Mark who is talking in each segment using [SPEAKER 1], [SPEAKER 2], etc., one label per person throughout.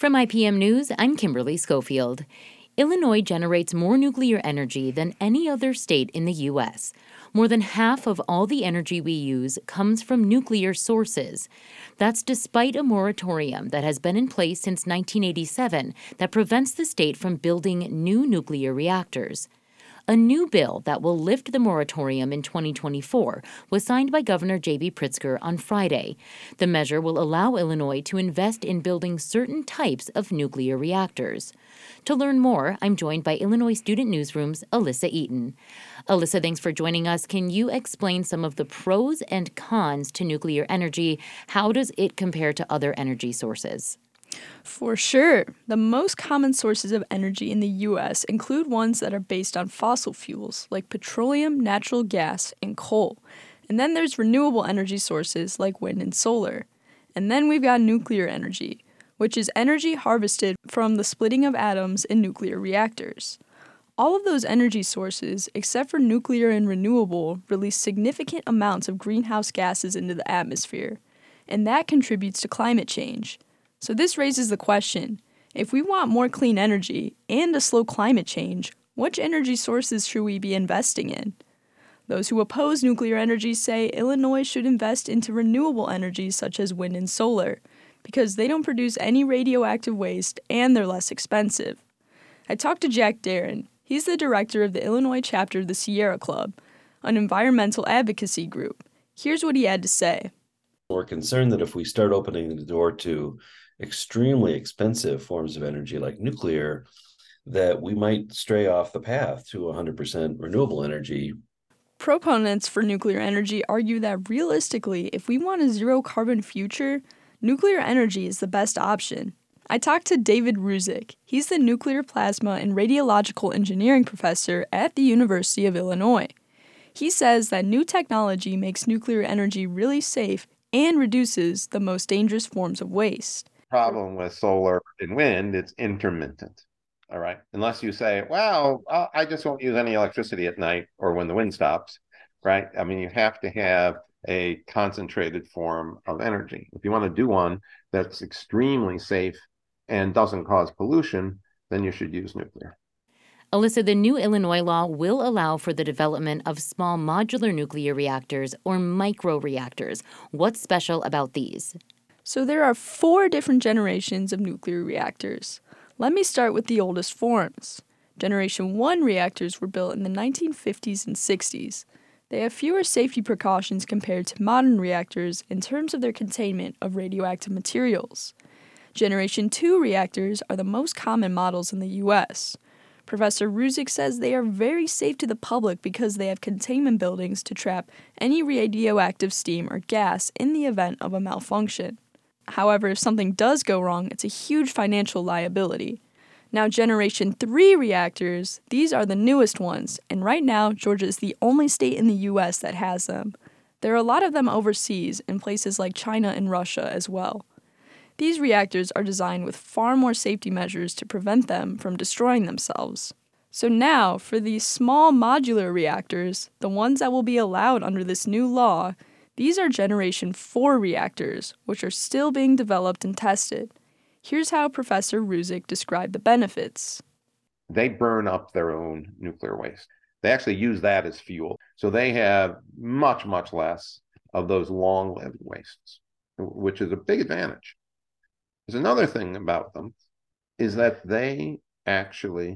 [SPEAKER 1] From IPM News, I'm Kimberly Schofield. Illinois generates more nuclear energy than any other state in the U.S. More than half of all the energy we use comes from nuclear sources. That's despite a moratorium that has been in place since 1987 that prevents the state from building new nuclear reactors. A new bill that will lift the moratorium in 2024 was signed by Governor J.B. Pritzker on Friday. The measure will allow Illinois to invest in building certain types of nuclear reactors. To learn more, I'm joined by Illinois Student Newsroom's Alyssa Eaton. Alyssa, thanks for joining us. Can you explain some of the pros and cons to nuclear energy? How does it compare to other energy sources?
[SPEAKER 2] For sure. The most common sources of energy in the U.S. include ones that are based on fossil fuels like petroleum, natural gas, and coal. And then there's renewable energy sources like wind and solar. And then we've got nuclear energy, which is energy harvested from the splitting of atoms in nuclear reactors. All of those energy sources, except for nuclear and renewable, release significant amounts of greenhouse gases into the atmosphere. And that contributes to climate change. So this raises the question, if we want more clean energy and to slow climate change, which energy sources should we be investing in? Those who oppose nuclear energy say Illinois should invest into renewable energies such as wind and solar, because they don't produce any radioactive waste and they're less expensive. I talked to Jack Darren. He's the director of the Illinois chapter of the Sierra Club, an environmental advocacy group. Here's what he had to say.
[SPEAKER 3] We're concerned that if we start opening the door to extremely expensive forms of energy like nuclear, that we might stray off the path to 100% renewable energy.
[SPEAKER 2] Proponents for nuclear energy argue that realistically, if we want a zero-carbon future, nuclear energy is the best option. I talked to David Ruzick. He's the nuclear plasma and radiological engineering professor at the University of Illinois. He says that new technology makes nuclear energy really safe and reduces the most dangerous forms of waste.
[SPEAKER 4] Problem with solar and wind, it's intermittent. All right. Unless you say, well, I just won't use any electricity at night or when the wind stops, right? I mean, you have to have a concentrated form of energy. If you want to do one that's extremely safe and doesn't cause pollution, then you should use nuclear.
[SPEAKER 1] Alyssa, the new Illinois law will allow for the development of small modular nuclear reactors or microreactors. What's special about these?
[SPEAKER 2] So there are 4 different generations of nuclear reactors. Let me start with the oldest forms. Generation 1 reactors were built in the 1950s and 60s. They have fewer safety precautions compared to modern reactors in terms of their containment of radioactive materials. Generation 2 reactors are the most common models in the U.S. Professor Ruzick says they are very safe to the public because they have containment buildings to trap any radioactive steam or gas in the event of a malfunction. However, if something does go wrong, it's a huge financial liability. Now, Generation 3 reactors, these are the newest ones, and right now, Georgia is the only state in the U.S. that has them. There are a lot of them overseas in places like China and Russia as well. These reactors are designed with far more safety measures to prevent them from destroying themselves. So now, for these small modular reactors, the ones that will be allowed under this new law, these are Generation 4 reactors, which are still being developed and tested. Here's how Professor Ruzick described the benefits.
[SPEAKER 4] They burn up their own nuclear waste. They actually use that as fuel. So they have much, much less of those long-lived wastes, which is a big advantage. There's another thing about them is that they actually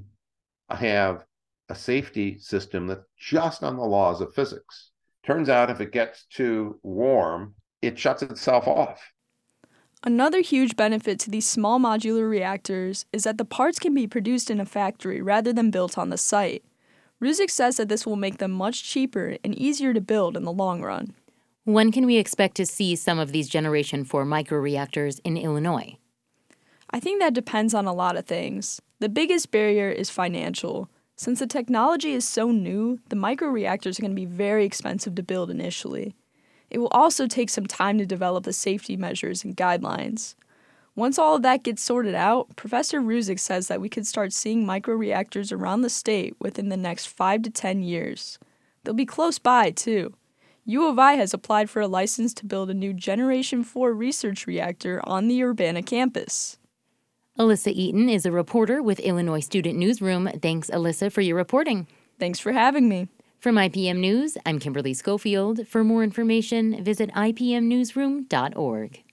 [SPEAKER 4] have a safety system that's just on the laws of physics. Turns out if it gets too warm, it shuts itself off.
[SPEAKER 2] Another huge benefit to these small modular reactors is that the parts can be produced in a factory rather than built on the site. Ruzick says that this will make them much cheaper and easier to build in the long run.
[SPEAKER 1] When can we expect to see some of these Generation 4 microreactors in Illinois?
[SPEAKER 2] I think that depends on a lot of things. The biggest barrier is financial. Since the technology is so new, the microreactors are going to be very expensive to build initially. It will also take some time to develop the safety measures and guidelines. Once all of that gets sorted out, Professor Ruzick says that we could start seeing microreactors around the state within the next 5 to 10 years. They'll be close by, too. U of I has applied for a license to build a new Generation 4 research reactor on the Urbana campus.
[SPEAKER 1] Alyssa Eaton is a reporter with Illinois Student Newsroom. Thanks, Alyssa, for your reporting.
[SPEAKER 2] Thanks for having me.
[SPEAKER 1] From IPM News, I'm Kimberly Schofield. For more information, visit ipmnewsroom.org.